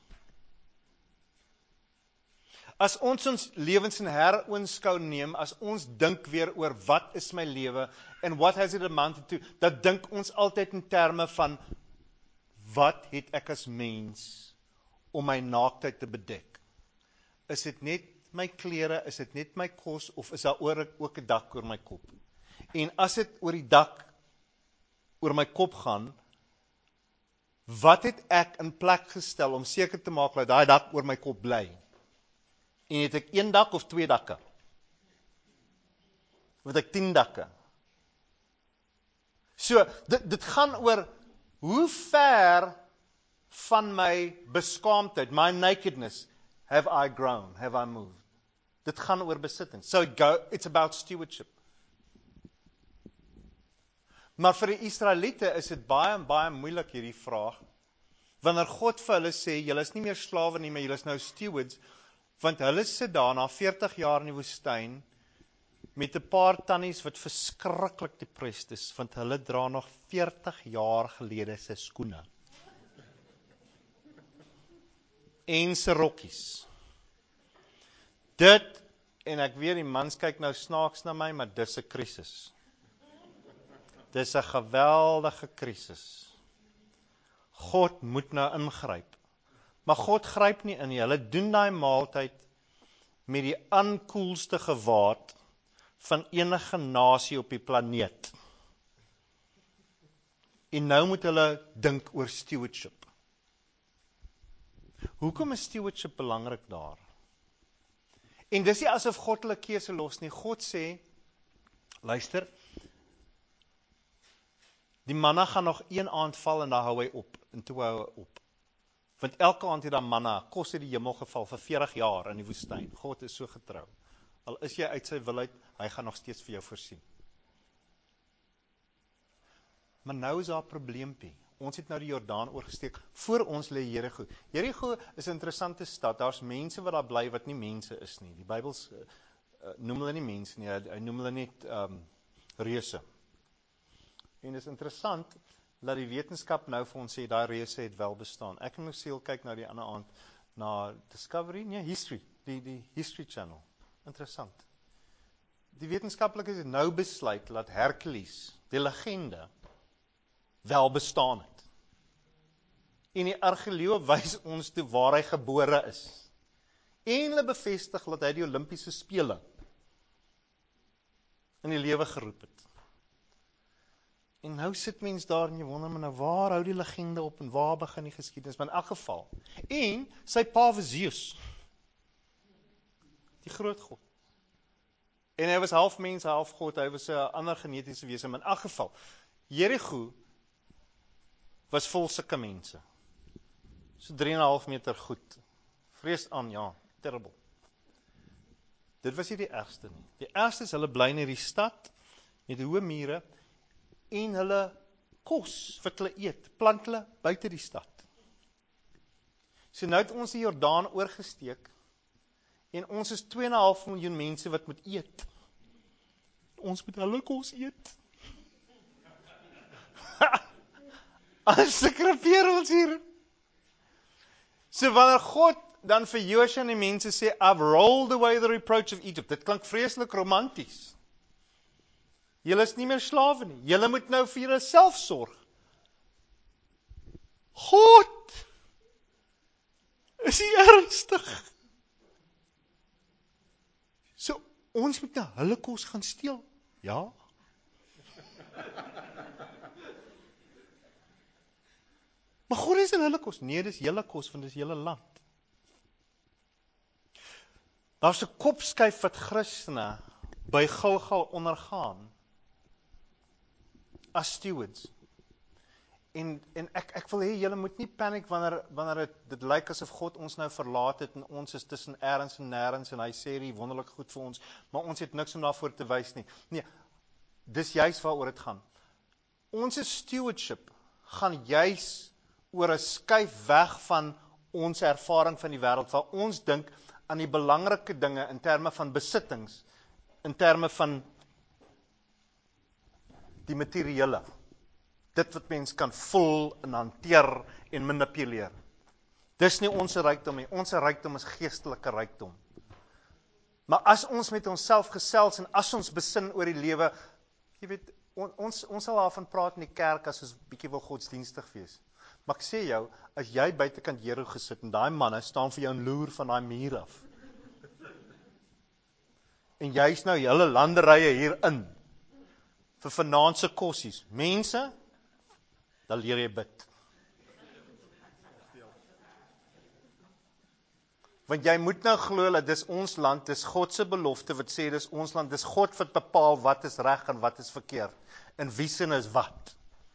As ons lewens in heroonskou neem, as ons dink weer oor wat is my lewe en what has it amounted to, dan dink ons altyd in terme van wat het ek as mens om my naaktheid te bedek? Is dit net my klere, is dit net my kos of is daar ook 'n dak oor my kop? En as dit oor die dak oor my kop gaan, wat het ek in plek gestel om seker te maak dat daai dak oor my kop bly? En het ek 1 dak of 2 dakke? Of het ek 10 dakke? So, dit gaan oor hoe ver van my beskaamdheid, my nakedness, have I grown, have I moved? Dit gaan oor besitting. So it's about stewardship. Maar vir die Israeliete is dit baie moeilik hierdie vraag, wanneer God vir hulle sê, julle is nie meer slawe nie, maar julle is nou stewards, want hulle sit daar na 40 jaar in die woestyn, met 'n paar tannies wat verskriklik depressed is, want hulle dra nog 40 jaar gelede se skoene. En se rokkies. Dit, en ek weet die mans kyk nou snaaks na my, maar dis 'n krisis. Dis 'n geweldige krisis. God moet nou ingryp. Maar God gryp nie in nie. Hulle doen daai maaltyd met die aankoelste gewaad van enige nasie op die planeet. En nou moet hulle dink oor stewardship. Hoekom is stewardship belangrik daar? En dis nie asof God hulle keuse los nie. God sê, luister, die manna gaan nog 1 aand val en dan hou hy op, en toe hou hy op. Want elke aand het daar manna, kos uit die hemel geval vir 40 jaar in die woestyn. God is so getrou. Al is jy uit sy wil uit, hy gaan nog steeds vir jou voorsien. Maar nou is daar 'n probleempie. Ons het nou die Jordaan oorgesteek, voor ons lê Jerigo. Jerigo is 'n interessante stad, daar's mense wat daar bly wat nie mense is nie. Die Bybel noem hulle nie mense nie, hy noem hulle net reuse. En dit is interessant, dat die wetenskap nou vir ons sê, daai reuse het wel bestaan. Ek en Lucille kyk nou die ander aand, na Discovery, nee, History, die History Channel. Interessant. Die wetenskaplikes het nou besluit, dat Hercules, die legende, wel bestaan het. En die argeoloë wys ons toe waar hy gebore is. En hulle bevestig dat hy die Olimpiese spele in die lewe geroep het. En nou sit mens daar en jy wonder maar nou, waar hou die legende op en waar begin die geskiedenis? Maar in elk geval. En sy pa was Zeus. die groot God. En hy was half mens, half God, hy was 'n ander genetiese wese, maar in elk geval, Jerigo was vol sulke mense. So 3,5 meter goed. Vrees aan, ja, terrible. Dit was nie die ergste nie. Die ergste is, hulle bly in hierdie stad, met hoë mure, en hulle kos wat hulle eet, plant hulle buite die stad. So nou het ons die Jordaan oorgesteek, en ons is 2,5 miljoen mense wat moet eet. Ons moet hulle kos eet. Anders skrepeer ons hier. So wanneer God dan vir Josua en die mense sê, I've rolled away the reproach of Egypt. Dit klink vreeslik romanties. Julle is nie meer slawe nie. Julle moet nou vir julleself sorg. God! Is hy ernstig? So, ons moet nou hulle kos gaan steel. Ja? Maar God is in hulle kos. Nee, dis julle kos, want dis julle land. Daar's 'n kopskuif wat Christene by Gilgal ondergaan as stewards. En ek wil hê julle moet nie paniek wanneer dit lyk asof God ons nou verlaat het en ons is tussen ergens en nêrens en hy sê die wonderlik goed vir ons, maar ons het niks om daarvoor te wys nie. Nee, dis juis waaroor dit gaan. Ons stewardship gaan juis oor 'n skuif weg van ons ervaring van die wêreld, waar ons dink aan die belangrike dinge in terme van besittings, in terme van die materiële. Dit wat mens kan voel en hanteer en manipuleer. Dis nie ons rykdom nie. Ons rykdom is geestelike rykdom. Maar as ons met onsself gesels en as ons besin oor die lewe, jy weet, ons sal daarvan praat in die kerk as ons bietjie wil godsdienstig wees. Maar ek sê jou, as jy buitekant Jerigo gesit en daai manne staan vir jou en loer van daai muur af. En jy's nou hele landerye hier in vir vanaand se kossies. Mense, dan leer jy bid. Want jy moet nou glo dat dis ons land, dis God se belofte wat sê dis ons land, dis God wat bepaal wat is reg en wat is verkeerd. En wie sin is wat.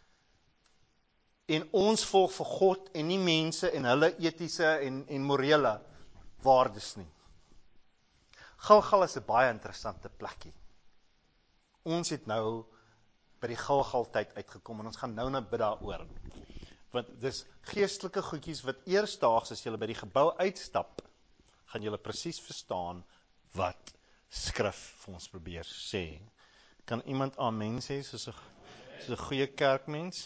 En ons volg vir God en nie mense en hulle etiese en morele waardes nie. Gilgal is 'n baie interessante plekkie. Ons het nou by die Gilgal tyd uitgekom en ons gaan nou bid daaroor. Want dis geestelike goedjies wat eersdaags as jy by die gebou uitstap, gaan jy presies verstaan wat skrif vir ons probeer sê. Kan iemand amen sê soos 'n goeie kerkmens?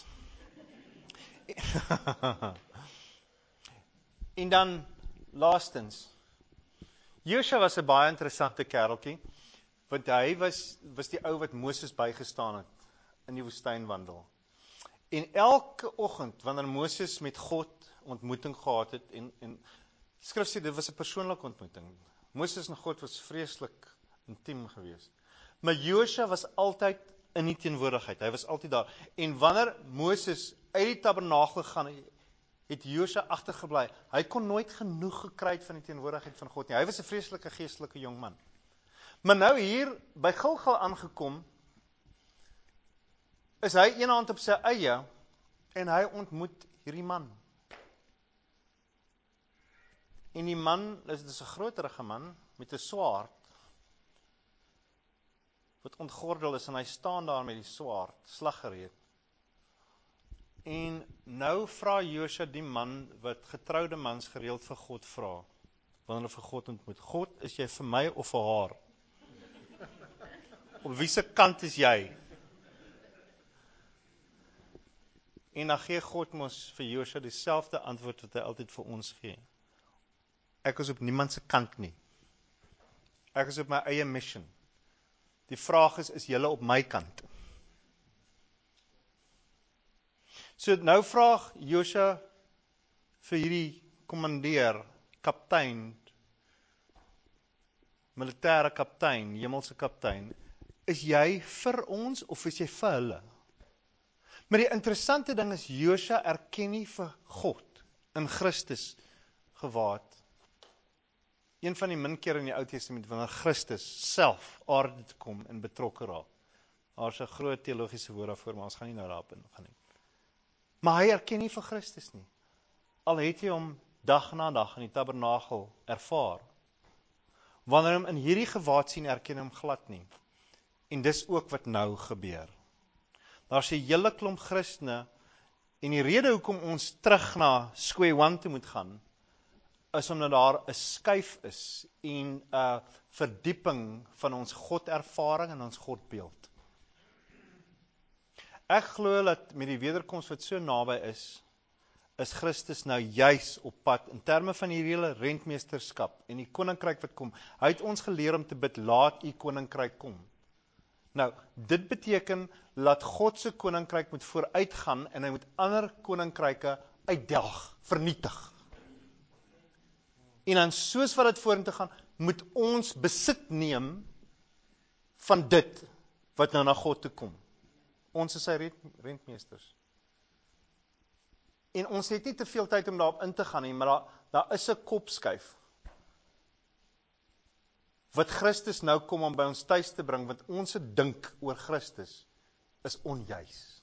En dan laastens, Josua was 'n baie interessante kereltjie, want hy was die ou wat Moses bygestaan het in die woestynwandel. En elke oggend wanneer Moses met God ontmoeting gehad het en skrif sê dit was 'n persoonlike ontmoeting. Moses en God was vreeslik intiem geweest. Maar Josua was altyd in die teenwoordigheid. Hy was altyd daar. En wanneer Moses uit die tabernakel gaan, het Josua agtergebly. Hy kon nooit genoeg gekry het van die teenwoordigheid van God nie. Hy was 'n vreeslike geestelike jong man. Maar nou hier by Gilgal aangekom, is hy eenhand op sy eie en hy ontmoet hierdie man. En die man is 'n groterige man met 'n swaard wat ontgordel is en hy staan daar met die swaard, slaggereed. En nou vra Josua die man wat getroude mans gereeld vir God vra, wanneer hulle vir God ontmoet, God, is jy vir my of vir haar? Op wie se kant is jy? En dan gee God mos vir Josua dieselfde antwoord wat hy altyd vir ons gee. Ek is op niemand se kant nie. Ek is op my eie mission. Die vraag is julle op my kant? So nou vraag Josua vir hierdie kommandeer, kaptein, militêre kaptein, hemelse kaptein, is jy vir ons of is jy vir hulle? Maar die interessante ding is, Josua erken nie vir God in Christus gewaad een van die min keer in die Ou Testament wanneer Christus self aarde toe kom en betrokke raak. Daar's 'n groot teologiese woord daarvoor, maar ons gaan nie nou daarop ingaan nie. Maar hy erken nie vir Christus nie. Al het hy hom dag na dag in die tabernakel ervaar. Wanneer hom in hierdie gewaad sien, erken hom glad nie. En dis ook wat nou gebeur. Daar's 'n hele klomp Christene, en die rede hoekom ons terug na square one toe moet gaan, is omdat daar 'n skuif is en 'n verdieping van ons God-ervaring en ons Godbeeld. Ek glo dat met die wederkoms wat so naby is Christus nou juis op pad in terme van hierdie hele rentmeesterskap en die koninkryk wat kom. Hy het ons geleer om te bid, laat u koninkryk kom. Nou, dit beteken dat God se koninkryk moet vooruitgaan en hy moet ander koninkryke uitdelg, vernietig. En dan soos wat dit vorentoe gaan, moet ons besit neem van dit wat nou na God toe kom. Ons is sy rentmeesters. En ons het nie te veel tyd om daarop in te gaan nie, maar daar is 'n kopskuif wat Christus nou kom om by ons tuis te bring, want ons dink oor Christus is onjuis.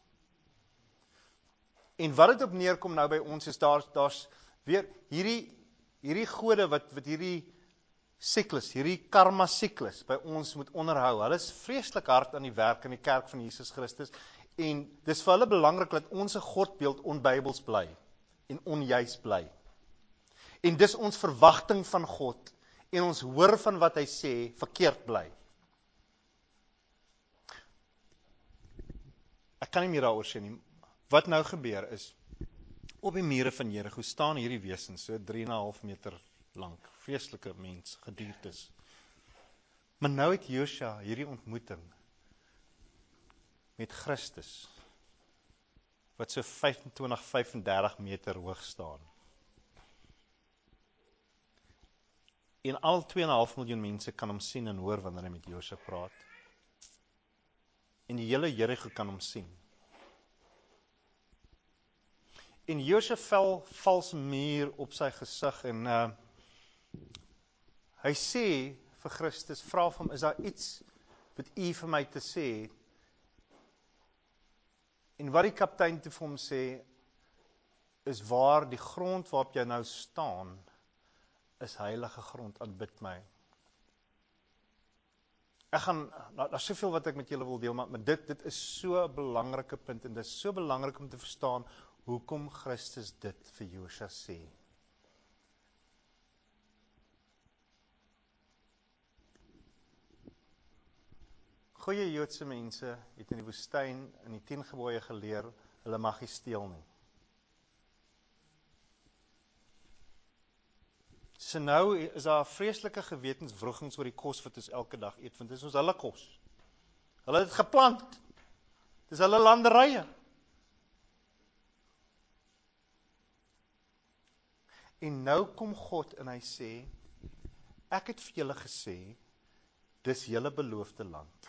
En wat dit op neerkom nou by ons is, daar's weer hierdie gode wat hierdie siklus, hierdie karma siklus by ons moet onderhou. Hulle is vreeslik hard aan die werk in die kerk van Jesus Christus, en dis vir hulle belangrik dat ons Godbeeld onbybels bly en onjuis bly. En dis ons verwagting van God, en ons hoor van wat hy sê, verkeerd bly. Ek kan nie meer daaroor sê nie. Wat nou gebeur is, op die mure van Jerigo staan hierdie wesens, so 3,5 meter lank, vreeslike mens, gediertes. Maar nou het Josua hierdie ontmoeting met Christus, wat so 25-35 meter hoog staan. En al 2,5 miljoen mense kan hom sien en hoor wanneer hy met Josua praat. En die hele Jerigo kan hom sien. En Josua val vals muur op sy gesig en hy sê vir Christus, vra vir hom, is daar iets wat u vir my te sê? En wat die kaptein toe vir hom sê, is waar die grond waarop jy nou staan, is heilige grond, aanbid my. Daar's soveel wat ek met julle wil deel, maar dit is so 'n belangrike punt, en dit is so belangrik om te verstaan, hoekom Christus dit vir Josua sê. Goeie Joodse mense het in die woestyn in die 10 gebooie geleer, hulle mag nie steel nie. So nou is daar vreeslike gewetenswrogings oor die kos wat ons elke dag eet, want dit is ons hulle kos. Hulle het dit geplant. Dis hulle landerye. En nou kom God en hy sê, ek het vir julle gesê, dis julle beloofde land.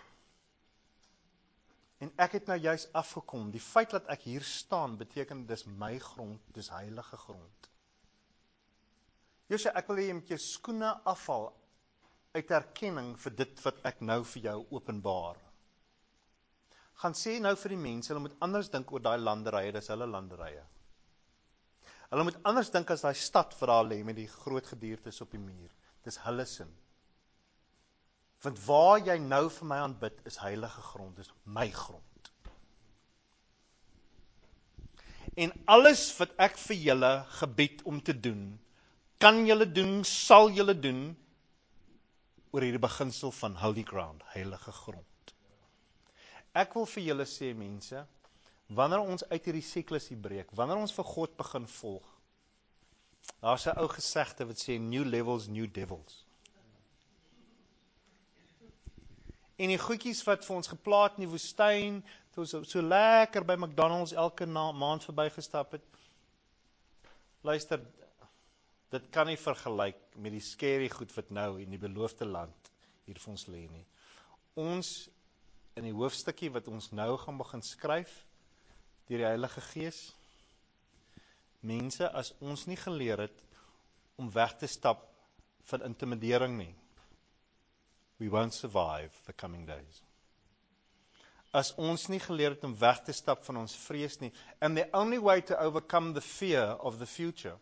En ek het nou juis afgekom, die feit dat ek hier staan, beteken dis my grond, dis heilige grond. Josua, ek wil hê jy met jou skoene afval, uit erkenning vir dit wat ek nou vir jou openbaar. Gaan sê nou vir die mense, hulle moet anders dink oor daai landerye, dis hulle landerye. Hulle moet anders dink as daai stad wat daar lê met die groot gediertes op die muur. Dis hulle sin. Want waar jy nou vir my aanbid, is heilige grond, dis my grond. En alles wat ek vir julle gebied om te doen, kan julle doen, sal julle doen, oor hierdie beginsel van holy ground, heilige grond. Ek wil vir julle sê, mense, wanneer ons uit hierdie siklus hier breek, wanneer ons vir God begin volg, daar's 'n ou gesegde wat sê, new levels, new devils. En die goedjies wat vir ons geplaat in die woestyn, toe ons so lekker by McDonald's elke maand verbygestap het, luister, dit kan nie vergelyk met die scary goed wat nou in die beloofde land hier vir ons lê nie. Ons, in die hoofstukkie wat ons nou gaan begin skryf, deur die Heilige Gees, mense, as ons nie geleer het om weg te stap van intimidering nie. We won't survive the coming days. As ons nie geleer het om weg te stap van ons vrees nie, and the only way to overcome the fear of the future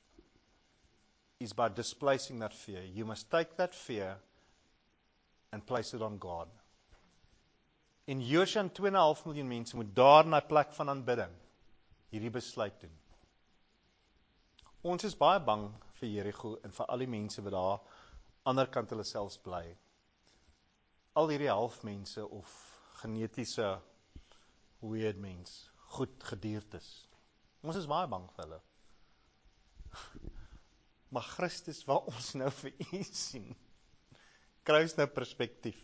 is by displacing that fear. You must take that fear and place it on God. En Josua en 2,5 miljoen mense moet daar na 'n plek van aanbidding hierdie besluit doen. Ons is baie bang vir Jerigo en vir al die mense wat daar ander kant hulle selfs bly. Al hierdie halfmense of genetiese weird mens, goed gediertes. Ons is baie bang vir hulle. Maar Christus wat ons nou vir u sien, kry ons nou perspektief.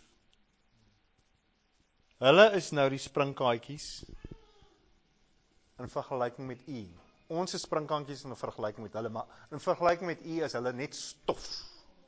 Hulle is nou die springkaartjies in vergelyking met u. Ons is springkaartjies in vergelyking met hulle, maar in vergelyking met u is hulle net stof.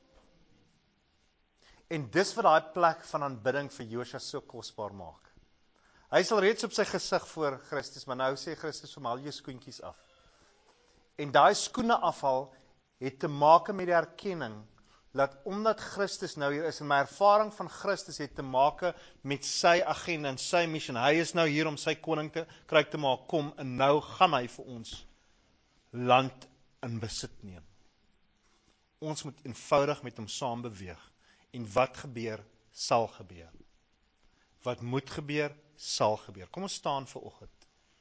En dis wat daai plek van aanbidding vir Josua so kosbaar maak. Hy is al reeds op sy gesig voor Christus, maar nou sê Christus vir hom, haal jou skoentjies af. En daai skoene afhaal het te maak met die erkenning dat omdat Christus nou hier is, en my ervaring van Christus het te maak met sy agenda en sy mission. Hy is nou hier om sy koning te kry te maak, kom, en nou gaan hy vir ons land in besit neem. Ons moet eenvoudig met hom saam beweeg. En wat gebeur, sal gebeur. Wat moet gebeur, sal gebeur. Kom ons staan vir oggend.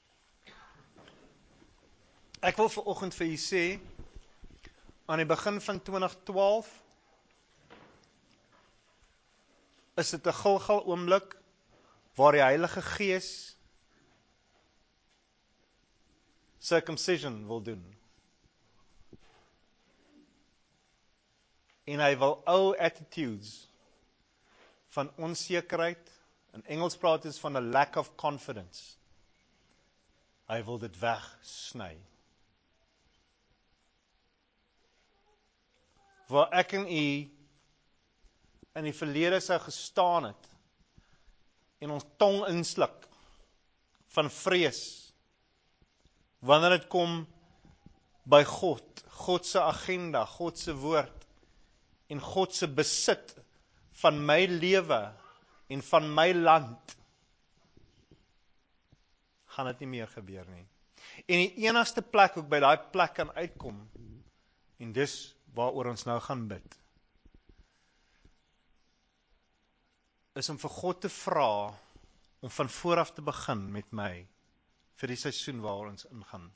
Ek wil vir oggend vir u sê, aan die begin van 2012, is dit 'n gilgal oomblik, waar die Heilige Gees circumcision wil doen. En hy wil ou attitudes van onsekerheid, in Engels praat ons van 'n lack of confidence. Hy wil dit wegsny. Waar ek en u in die verlede sou gestaan het, en ons tong insluk, van vrees, wanneer dit kom by God, God se agenda, God se woord, en God se besit van my lewe en van my land, gaan dit nie meer gebeur nie. En die enigste plek ook by daai plek kan uitkom, en dis waaroor ons nou gaan bid, is om vir God te vra, om van vooraf te begin met my, vir die seisoen waar ons ingaan.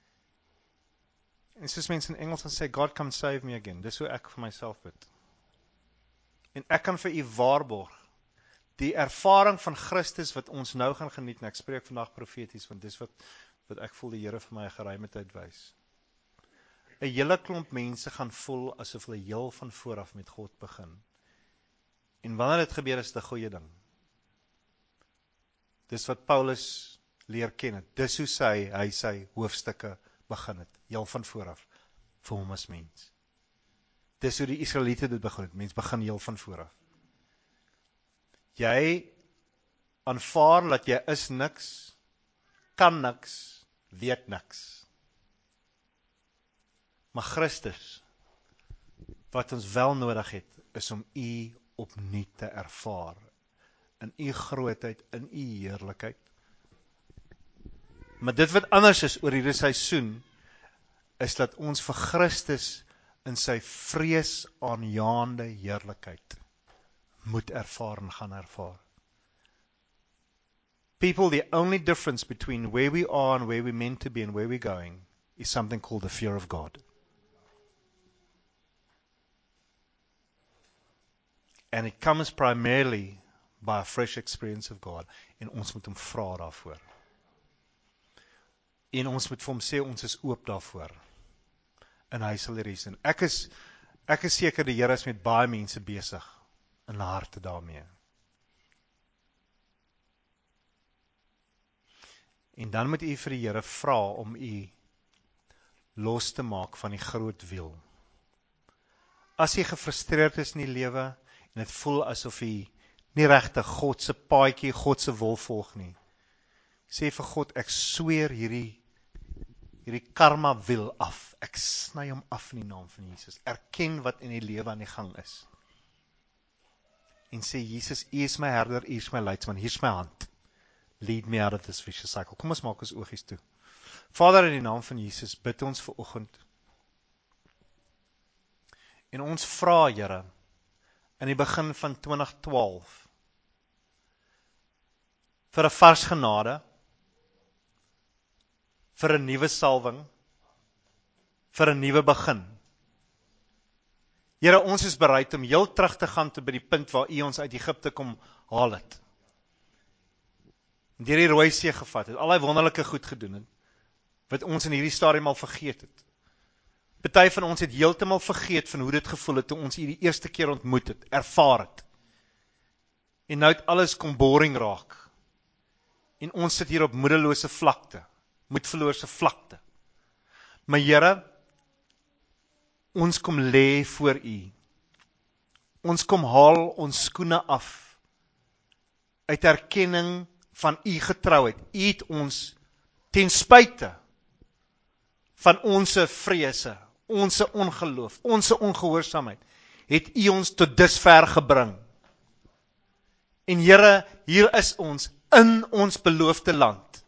En soos mense in Engels gaan sê, God come save me again. Dis hoe ek vir myself bid. En ek kan vir u waarborg, die ervaring van Christus wat ons nou gaan geniet, en ek spreek vandag profeties, want dis wat ek voel die Here vir my 'n geruime tyd wys. 'n hele klomp mense gaan voel asof hulle heel van vooraf met God begin. En wanneer dit gebeur, is dit 'n goeie ding. Dis wat Paulus leer ken het. Dis hoe hy sy hoofstukke begin het, heel van vooraf, vir hom as mens. Dis hoe die Israeliete dit begin het, mens begin heel van vooraf. Jy aanvaar dat jy is niks, kan niks, weet niks. Maar Christus, wat ons wel nodig het, is om u opnuut te ervaar, in u grootheid, in u heerlikheid. Maar dit wat anders is oor hierdie seisoen, is dat ons vir Christus in sy vreesaanjaende heerlikheid moet ervaar en gaan ervaar. People, the only difference between where we are and where we're meant to be and where we're going is something called the fear of God. And it comes primarily by a fresh experience of God. En ons moet hom vra daarvoor. En ons moet vir hom sê, ons is oop daarvoor. En hy sal hier is. En ek is seker die Here is met baie mense besig in hulle harte daarmee. En dan moet u vir die Here vra om u los te maak van die groot wiel. As jy gefrustreerd is in die lewe, en het voel asof jy nie regtig God se paadjie, God se wil volg nie, sê vir God, ek sweer hierdie hierdie karma wiel af. Ek sny hom af in die naam van Jesus. Erken wat in die lewe aan die gang is. En sê, Jesus, U is my herder, U is my leidsman, hier is my hand. Lead me out of this vicious cycle. Kom ons maak ons oogies toe. Vader, in die naam van Jesus, bid ons vir oggend. En ons vra, Here, in die begin van 2012, vir 'n vars genade, vir 'n nuwe salwing, vir 'n nuwe begin. Here, ons is bereid om heel terug te gaan tot by die punt waar U ons uit Egipte kom haal het. Deur die Rooi See gevat het, al die wonderlike goed gedoen het, wat ons in hierdie stadium al vergeet het. Party van ons het heeltemal vergeet van hoe dit gevoel het toe ons U die eerste keer ontmoet het, ervaar het. En nou het alles kom boring raak. En ons sit hier op moedelose vlakte, moedverloorse vlakte. Maar Here, ons kom lê voor U. Ons kom haal ons skoene af uit erkenning van U getrouheid. U het ons ten spyte van ons vrese, ons ongeloof, ons ongehoorsaamheid, het U ons tot dusver gebring. En Here, hier is ons in ons beloofde land.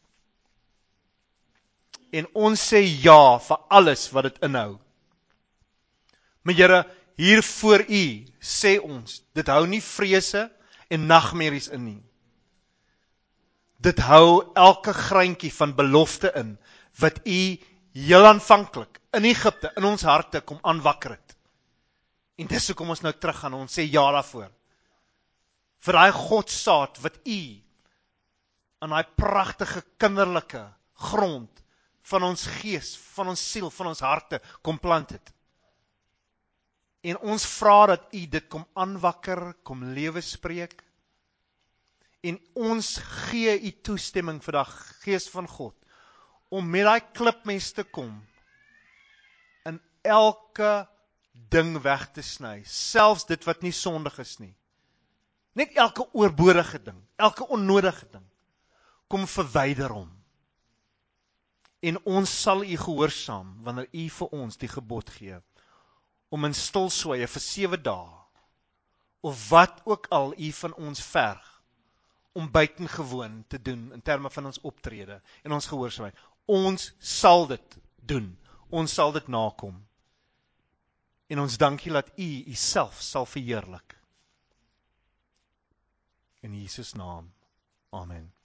En ons sê ja vir alles wat dit inhou. Maar Here, hier voor U sê ons, dit hou nie vrese en nagmerries in nie. Dit hou elke greintjie van belofte in, wat U heel aanvanklik in Egipte, in ons harte kom aanwakker het. En dis hoekom ons nou terug gaan, ons sê ja daarvoor. Vir daai Godsaad wat U aan daai pragtige kinderlike grond van ons gees, van ons siel, van ons harte kom plant het. En ons vra dat U dit kom aanwakker, kom lewe spreek. En ons gee U toestemming vandag, Gees van God, om met daai klipmes te kom, in elke ding weg te sny, selfs dit wat nie sondig is nie. Net elke oorbodige ding, elke onnodige ding, kom verwyder hom. En ons sal U gehoorsaam, wanneer U vir ons die gebod gee, om in stilswye vir 7 dae, of wat ook al U van ons verg, om buitengewoon te doen, in terme van ons optrede, en ons gehoorsaamheid. Ons sal dit doen, ons sal dit nakom. En ons dankie dat U Uself sal verheerlik. In Jesus naam, amen.